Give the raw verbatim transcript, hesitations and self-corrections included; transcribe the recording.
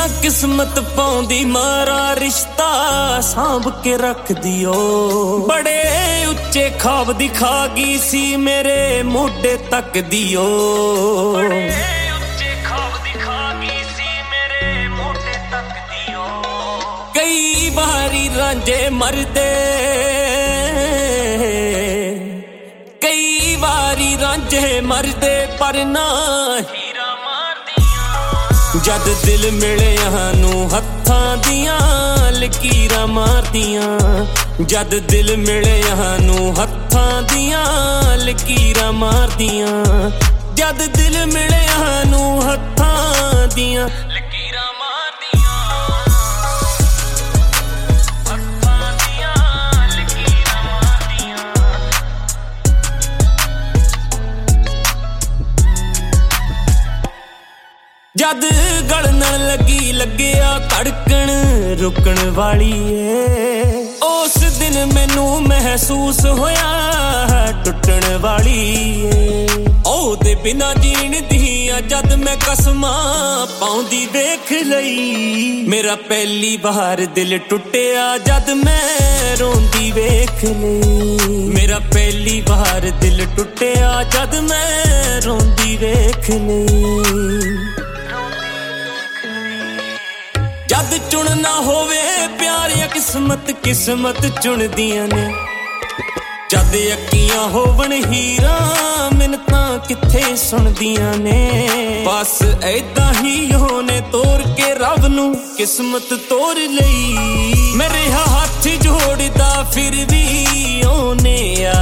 ਨਾ ਕਿਸਮਤ ਪਾਉਂਦੀ ਮਾਰਾ ਰਿਸ਼ਤਾ ਸਾਂਭ ਕੇ ਰੱਖਦੀ ਓ ਬੜੇ ਉੱਚੇ ਖਾਬ ਦਿਖਾ ਗਈ ਸੀ ਮੇਰੇ ਮੋਢੇ ਤੱਕ ਦੀ ਓ ਬੜੇ ਉੱਚੇ ਖਾਬ ਦਿਖਾ ਗਈ ਸੀ ਮੇਰੇ ਮੋਢੇ ਤੱਕ ਦੀ ਓ ਕਈ ਵਾਰੀ ਰਾਂਝੇ ਮਰਦੇ ਕਈ ਵਾਰੀ ਰਾਂਝੇ ਮਰਦੇ ਪਰ ਨਾ ਜਦ ਦਿਲ ਮਿਲਿਆ ਨੂੰ ਹੱਥਾਂ ਦੀਆਂ ਲਕੀਰਾਂ ਮਾਰਦੀਆਂ ਜਦ ਦਿਲ ਮਿਲਿਆ ਨੂੰ ਹੱਥਾਂ ਦੀਆਂ ਲਕੀਰਾਂ ਮਾਰਦੀਆਂ ਜਦ ਦਿਲ ਮਿਲਿਆ ਨੂੰ ਹੱਥਾਂ ਦੀਆਂ ਲਕੀਰਾਂ ਮਾਰਦੀਆਂ ਹੱਥਾਂ ਦੀਆਂ ਲਕੀਰਾਂ ਮਾਰਦੀਆਂ ਜਦ ਗਲ ਨਾਲ ਲੱਗੀ ਲੱਗਿਆ ਧੜਕਣ ਰੁਕਣ ਵਾਲੀ ਏ ਉਸ ਦਿਨ ਮੈਨੂੰ ਮਹਿਸੂਸ ਹੋਇਆ ਟੁੱਟਣ ਵਾਲੀ ਏ ਉਹਦੇ ਬਿਨਾ ਜੀਣ ਦੀਆਂ ਜਦ ਮੈਂ ਕਸਮਾਂ ਪਾਉਂਦੀ ਵੇਖ ਲਈ ਮੇਰਾ ਪਹਿਲੀ ਵਾਰ ਦਿਲ ਟੁੱਟਿਆ ਜਦ ਮੈਂ ਰੋਂਦੀ ਵੇਖ ਲਈ ਮੇਰਾ ਪਹਿਲੀ ਵਾਰ ਦਿਲ ਟੁੱਟਿਆ ਜਦ ਮੈਂ ਰੋਂਦੀ ਵੇਖ ਲਈ ਜਦ ਚੁਣਨਾ ਹੋਵੇ ਪਿਆਰਿਆ ਕਿਸਮਤ ਕਿਸਮਤ ਚੁਣਦੀਆਂ ਨੇ ਜਦ ਅੱਖੀਆਂ ਹੋਵਣ ਹੀਰਾਂ ਮਿੰਨਤਾਂ ਕਿੱਥੇ ਸੁਣਦੀਆਂ ਨੇ ਬਸ ਏਦਾਂ ਹੀ ਉਹਨੇ ਤੋਰ ਕੇ ਰੱਬ ਨੂੰ ਕਿਸਮਤ ਤੋਰ ਲਈ ਮੇਰੇ ਹੱਥ ਜੋੜਦਾ ਫਿਰ ਵੀ ਉਹਨੇ